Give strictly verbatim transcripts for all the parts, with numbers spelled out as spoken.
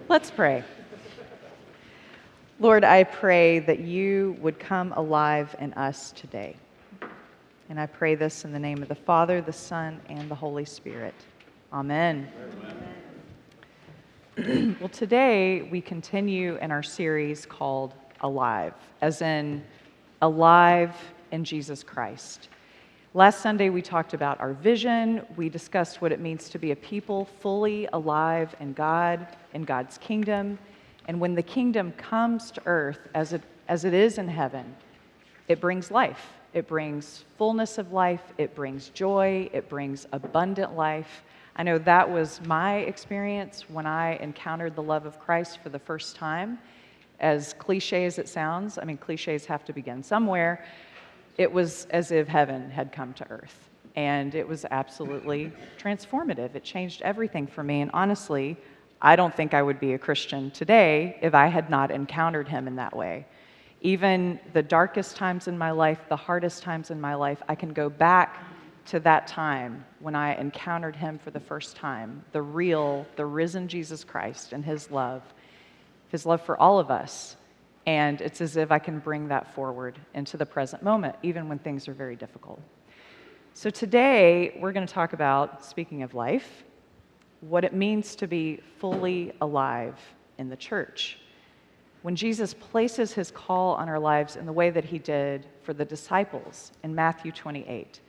Let's pray. Lord, I pray that you would come alive in us today. And I pray this in the name of the Father, the Son, and the Holy Spirit. Amen. Amen. Well, today we continue in our series called Alive, as in alive in Jesus Christ. Last Sunday we talked about our vision. We discussed what it means to be a people fully alive in God, in God's kingdom. And when the kingdom comes to earth as it, as it is in heaven, it brings life. It brings fullness of life. It brings joy. It brings abundant life. I know that was my experience when I encountered the love of Christ for the first time. As cliche as it sounds, I mean, cliches have to begin somewhere. It was as if heaven had come to earth, and it was absolutely transformative. It changed everything for me, and honestly, I don't think I would be a Christian today if I had not encountered him in that way. Even the darkest times in my life, the hardest times in my life, I can go back to that time when I encountered him for the first time, the real, the risen Jesus Christ and his love, his love for all of us. And it's as if I can bring that forward into the present moment, even when things are very difficult. So today, we're going to talk about, speaking of life, what it means to be fully alive in the church. When Jesus places his call on our lives in the way that he did for the disciples in Matthew twenty-eight,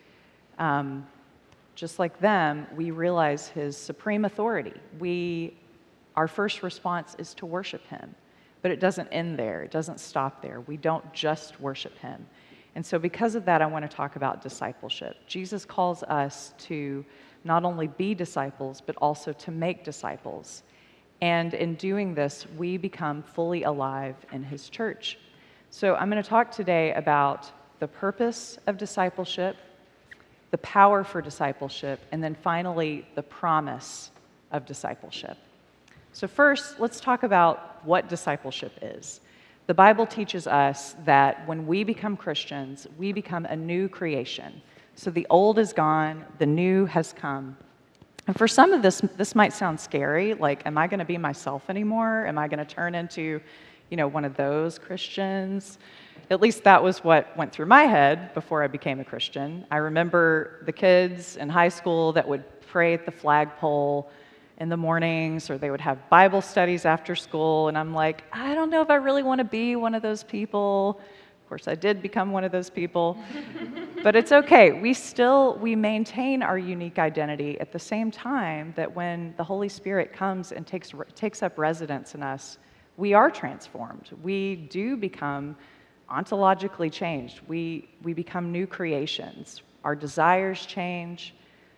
um, just like them, we realize his supreme authority. We, our first response is to worship him. But it doesn't end there. It doesn't stop there. We don't just worship him. And so because of that, I want to talk about discipleship. Jesus calls us to not only be disciples, but also to make disciples. And in doing this, we become fully alive in his church. So I'm going to talk today about the purpose of discipleship, the power for discipleship, and then finally, the promise of discipleship. So first, let's talk about what discipleship is. The Bible teaches us that when we become Christians, we become a new creation. So the old is gone, the new has come. And for some of this, this might sound scary, like, am I going to be myself anymore? Am I going to turn into, you know, one of those Christians? At least that was what went through my head before I became a Christian. I remember the kids in high school that would pray at the flagpole in the mornings, or they would have Bible studies after school, and I'm like, I don't know if I really want to be one of those people. Of course, I did become one of those people, but it's okay. We still, we maintain our unique identity at the same time that when the Holy Spirit comes and takes, takes up residence in us, we are transformed. We do become ontologically changed. We, we become new creations. Our desires change.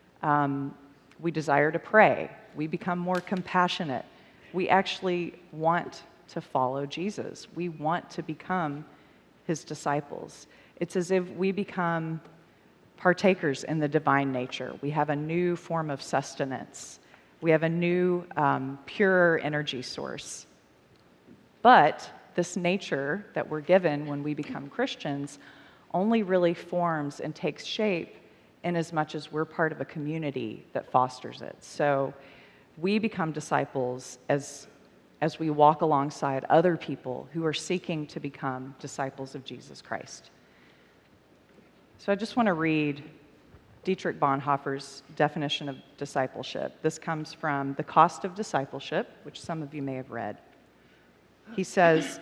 Um, we desire to pray. We become more compassionate. We actually want to follow Jesus. We want to become his disciples. It's as if we become partakers in the divine nature. We have a new form of sustenance. We have a new, um, pure energy source. But this nature that we're given when we become Christians only really forms and takes shape in as much as we're part of a community that fosters it. So we become disciples as, as we walk alongside other people who are seeking to become disciples of Jesus Christ. So I just want to read Dietrich Bonhoeffer's definition of discipleship. This comes from The Cost of Discipleship, which some of you may have read. He says,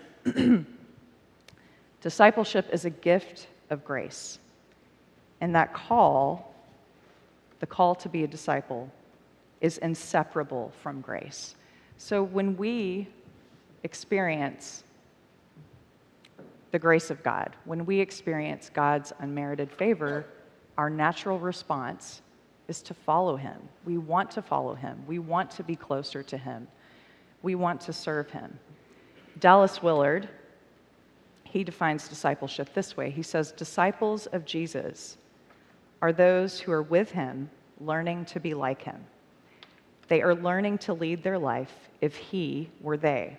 discipleship is a gift of grace. And that call, the call to be a disciple, is inseparable from grace. So when we experience the grace of God, when we experience God's unmerited favor, our natural response is to follow him. We want to follow him. We want to be closer to him. We want to serve him. Dallas Willard, he defines discipleship this way. He says, disciples of Jesus are those who are with him, learning to be like him. They are learning to lead their life if he were they.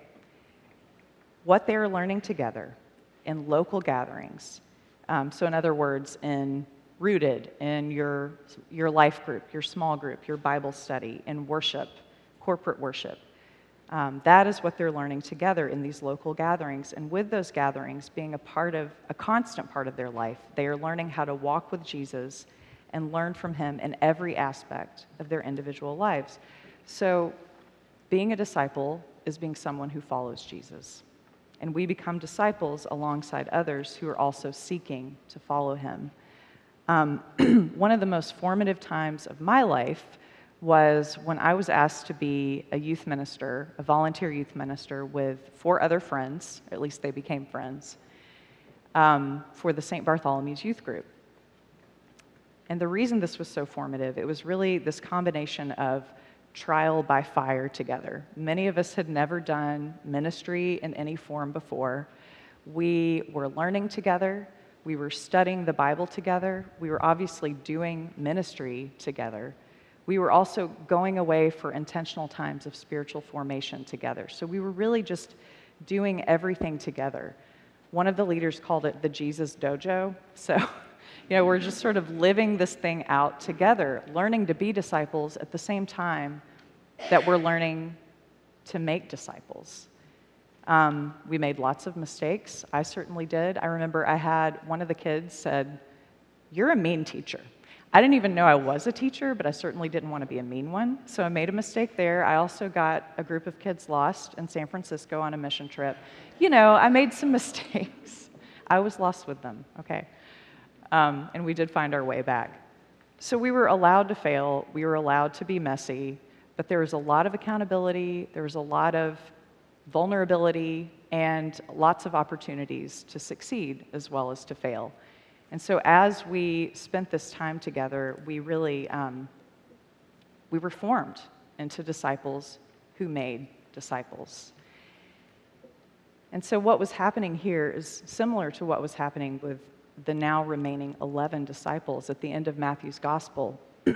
What they are learning together in local gatherings, um, so in other words, in rooted in your, your life group, your small group, your Bible study, in worship, corporate worship, Um, that is what they're learning together in these local gatherings. And with those gatherings being a part of, a constant part of their life, they are learning how to walk with Jesus and learn from him in every aspect of their individual lives. So being a disciple is being someone who follows Jesus. And we become disciples alongside others who are also seeking to follow him. Um, one of the most formative times of my life was when I was asked to be a youth minister, a volunteer youth minister with four other friends, at least they became friends, um, for the Saint Bartholomew's youth group. And the reason this was so formative, it was really this combination of trial by fire together. Many of us had never done ministry in any form before. We were learning together. We were studying the Bible together. We were obviously doing ministry together. We were also going away for intentional times of spiritual formation together. So we were really just doing everything together. One of the leaders called it the Jesus Dojo. So, you know, we're just sort of living this thing out together, learning to be disciples at the same time that we're learning to make disciples. Um, we made lots of mistakes. I certainly did. I remember I had one of the kids said, "You're a mean teacher." I didn't even know I was a teacher, but I certainly didn't want to be a mean one. So I made a mistake there. I also got a group of kids lost in San Francisco on a mission trip. You know, I made some mistakes. I was lost with them, okay? Um, and we did find our way back. So we were allowed to fail. We were allowed to be messy. But there was a lot of accountability. There was a lot of vulnerability and lots of opportunities to succeed as well as to fail. And so as we spent this time together, we really, um, we were formed into disciples who made disciples. And so what was happening here is similar to what was happening with the now remaining eleven disciples at the end of Matthew's gospel.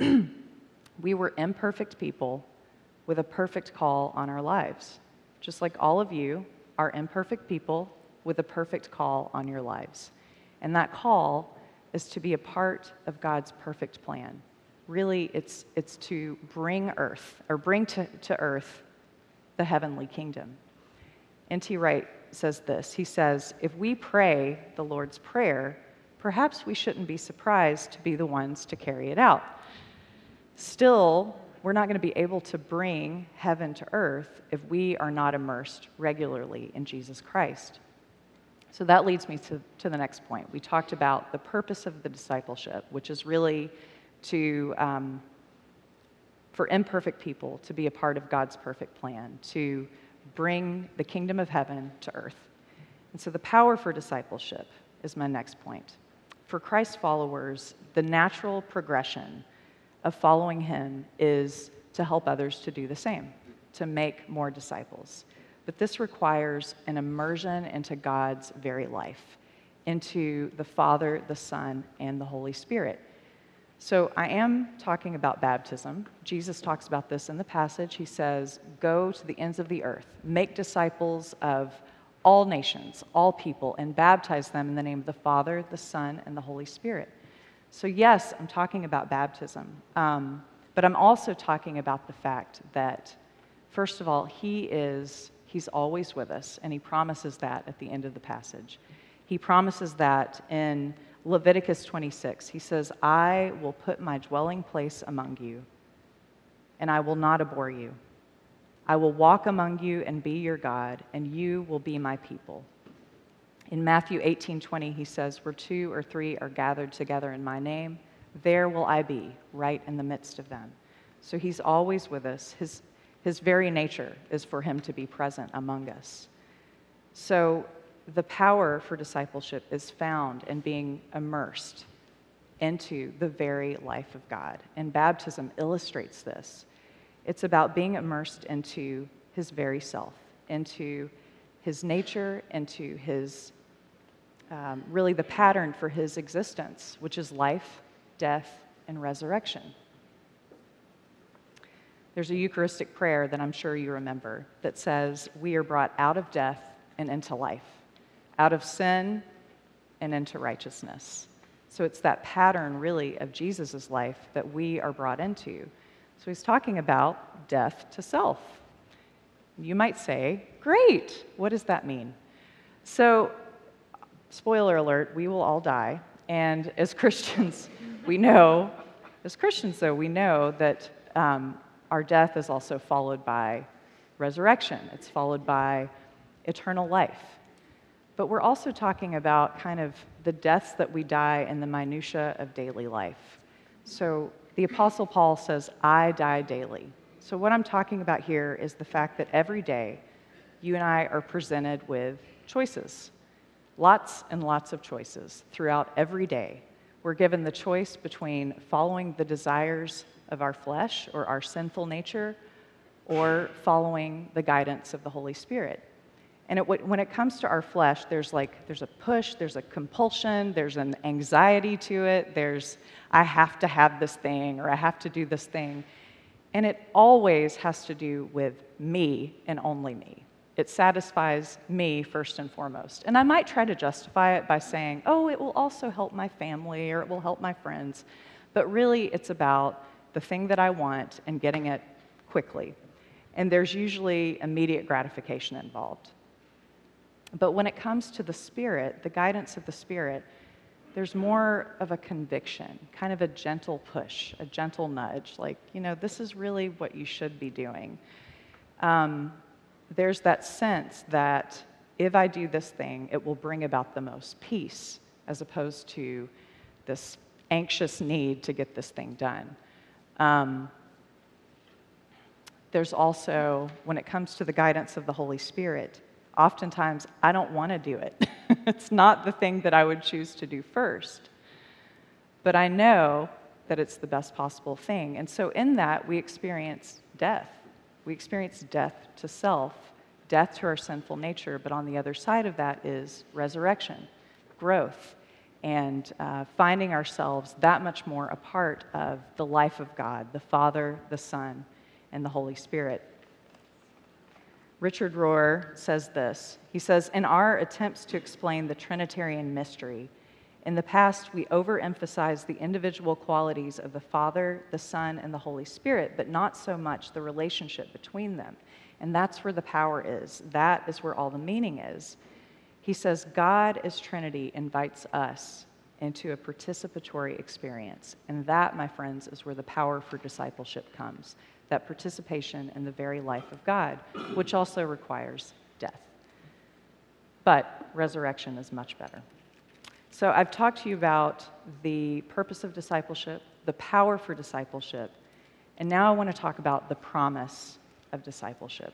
We were imperfect people with a perfect call on our lives. Just like all of you are imperfect people with a perfect call on your lives. And that call is to be a part of God's perfect plan. Really, it's, it's to bring earth, or bring to, to earth the heavenly kingdom. N T Wright says this. He says, if we pray the Lord's Prayer, perhaps we shouldn't be surprised to be the ones to carry it out. Still, we're not going to be able to bring heaven to earth if we are not immersed regularly in Jesus Christ. So that leads me to, to the next point. We talked about the purpose of the discipleship, which is really to, um, for imperfect people to be a part of God's perfect plan, to bring the kingdom of heaven to earth. And so the power for discipleship is my next point. For Christ followers, the natural progression of following him is to help others to do the same, to make more disciples. But this requires an immersion into God's very life, into the Father, the Son, and the Holy Spirit. So I am talking about baptism. Jesus talks about this in the passage. He says, go to the ends of the earth, make disciples of all nations, all people, and baptize them in the name of the Father, the Son, and the Holy Spirit. So yes, I'm talking about baptism, um, but I'm also talking about the fact that, first of all, he is, he's always with us, and he promises that at the end of the passage. He promises that in Leviticus twenty-six. He says, I will put my dwelling place among you, and I will not abhor you. I will walk among you and be your God, and you will be my people. In Matthew eighteen twenty, he says, where two or three are gathered together in my name, there will I be, right in the midst of them. So he's always with us. His, his very nature is for him to be present among us. So the power for discipleship is found in being immersed into the very life of God. And baptism illustrates this. It's about being immersed into his very self, into his nature, into his, um, really the pattern for his existence, which is life, death, and resurrection. There's a Eucharistic prayer that I'm sure you remember that says, we are brought out of death and into life, out of sin and into righteousness. So it's that pattern, really, of Jesus' life that we are brought into. So he's talking about death to self. You might say, great, what does that mean? So, spoiler alert, we will all die. And as Christians, we know, as Christians though, we know that um, our death is also followed by resurrection. It's followed by eternal life. But we're also talking about kind of the deaths that we die in the minutia of daily life. So the Apostle Paul says, I die daily. So what I'm talking about here is the fact that every day you and I are presented with choices. Lots and lots of choices throughout every day. We're given the choice between following the desires of our flesh or our sinful nature or following the guidance of the Holy Spirit. And it, when it comes to our flesh, there's like, there's a push, there's a compulsion, there's an anxiety to it, there's, I have to have this thing or I have to do this thing. And it always has to do with me and only me. It satisfies me first and foremost. And I might try to justify it by saying, oh, it will also help my family or it will help my friends. But really, it's about the thing that I want and getting it quickly. And there's usually immediate gratification involved. But when it comes to the Spirit, the guidance of the Spirit, there's more of a conviction, kind of a gentle push, a gentle nudge, like, you know, this is really what you should be doing. Um, there's that sense that if I do this thing, it will bring about the most peace, as opposed to this anxious need to get this thing done. Um, there's also, when it comes to the guidance of the Holy Spirit, oftentimes I don't want to do it. It's not the thing that I would choose to do first. But I know that it's the best possible thing. And so in that, we experience death. We experience death to self, death to our sinful nature, but on the other side of that is resurrection, growth, and uh, finding ourselves that much more a part of the life of God, the Father, the Son, and the Holy Spirit. Richard Rohr says this. He says, in our attempts to explain the Trinitarian mystery, in the past we overemphasize the individual qualities of the Father, the Son, and the Holy Spirit, but not so much the relationship between them. And that's where the power is. That is where all the meaning is. He says, God as Trinity invites us into a participatory experience. And that, my friends, is where the power for discipleship comes. That participation in the very life of God, which also requires death. But resurrection is much better. So I've talked to you about the purpose of discipleship, the power for discipleship, and now I want to talk about the promise of discipleship.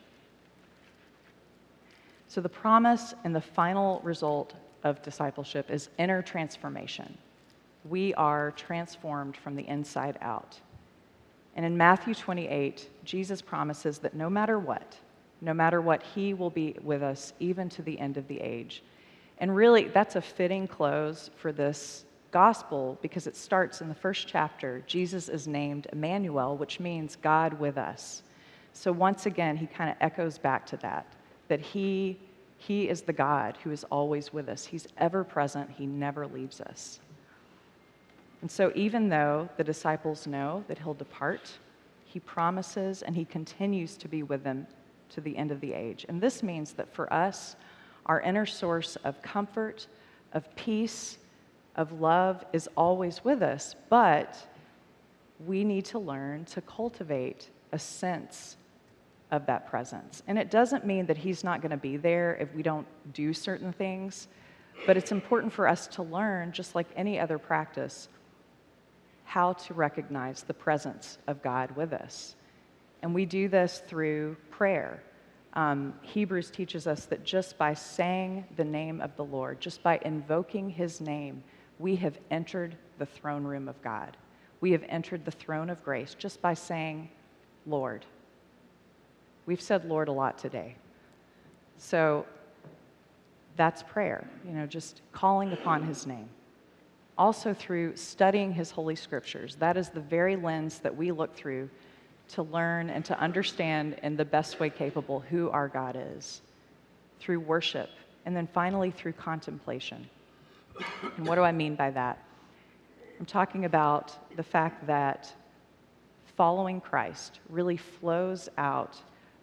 So the promise and the final result of discipleship is inner transformation. We are transformed from the inside out. And in Matthew twenty-eight, Jesus promises that no matter what, no matter what, he will be with us even to the end of the age. And really, that's a fitting close for this gospel because it starts in the first chapter. Jesus is named Emmanuel, which means God with us. So once again, he kind of echoes back to that, that he, he is the God who is always with us. He's ever present. He never leaves us. And so even though the disciples know that he'll depart, he promises and he continues to be with them to the end of the age. And this means that for us, our inner source of comfort, of peace, of love is always with us, but we need to learn to cultivate a sense of that presence. And it doesn't mean that he's not going to be there if we don't do certain things, but it's important for us to learn, just like any other practice, how to recognize the presence of God with us. And we do this through prayer. Um, Hebrews teaches us that just by saying the name of the Lord, just by invoking his name, we have entered the throne room of God. We have entered the throne of grace just by saying, Lord. We've said Lord a lot today. So that's prayer, you know, just calling upon his name. Also through studying his holy scriptures. That is the very lens that we look through to learn and to understand in the best way capable who our God is. Through worship, and then finally through contemplation. And what do I mean by that? I'm talking about the fact that following Christ really flows out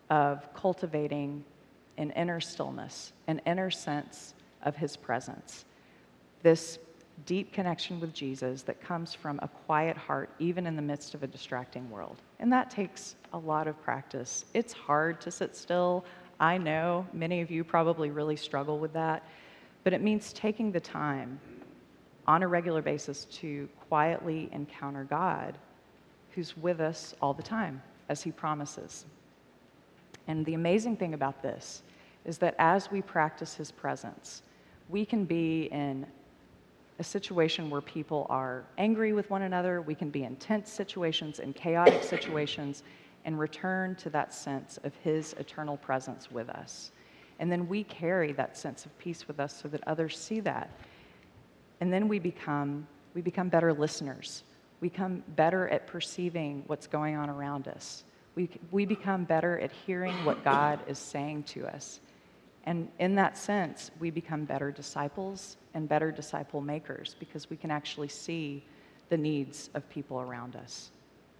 of cultivating an inner stillness, an inner sense of his presence. This deep connection with Jesus that comes from a quiet heart, even in the midst of a distracting world. And that takes a lot of practice. It's hard to sit still. I know many of you probably really struggle with that, but it means taking the time on a regular basis to quietly encounter God, who's with us all the time, as he promises. And the amazing thing about this is that as we practice his presence, we can be in a situation where people are angry with one another. We can be in tense situations and chaotic situations and return to that sense of his eternal presence with us. And then we carry that sense of peace with us so that others see that. And then we become, we become better listeners. We become better at perceiving what's going on around us. We, we become better at hearing what God is saying to us. And in that sense, we become better disciples and better disciple makers because we can actually see the needs of people around us.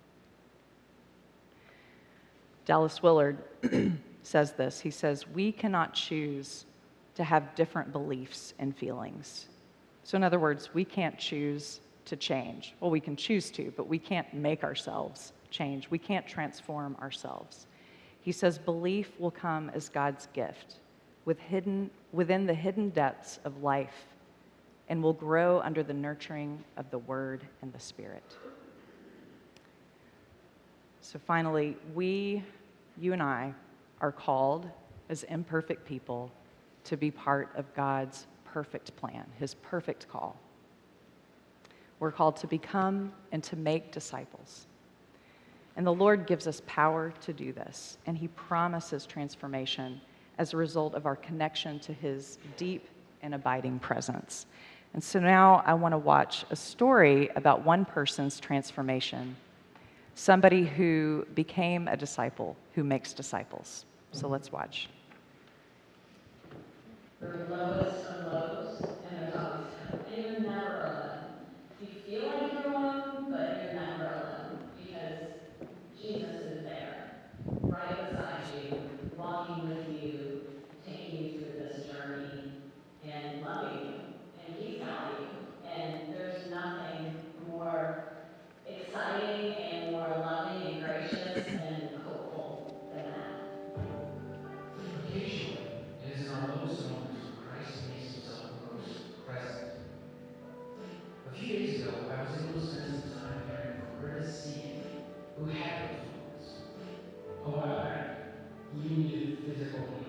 Dallas Willard says this. He says, "We cannot choose to have different beliefs and feelings." So in other words, we can't choose to change. Well, we can choose to, but we can't make ourselves change. We can't transform ourselves. He says, "Belief will come as God's gift with hidden, within the hidden depths of life and will grow under the nurturing of the Word and the Spirit." So finally, we, you and I, are called as imperfect people to be part of God's perfect plan, his perfect call. We're called to become and to make disciples. And the Lord gives us power to do this, and he promises transformation as a result of our connection to his deep and abiding presence. And so now I want to watch a story about one person's transformation, somebody who became a disciple, who makes disciples. So let's watch. We're the lowest of lows, and there's always hope. And you're never alone. You feel like you're alone, but you're never alone because Jesus is there, right beside you, walking with you, taking you through this journey, and loving you. And he's got you. And there's nothing more exciting and more loving and gracious and hopeful than that. Occasionally, it is in our lowest moments where Christ makes himself most present. A few days ago, I was able to spend some time caring for Curtis Seegan, who had those moments. A while back, you needed physical healing.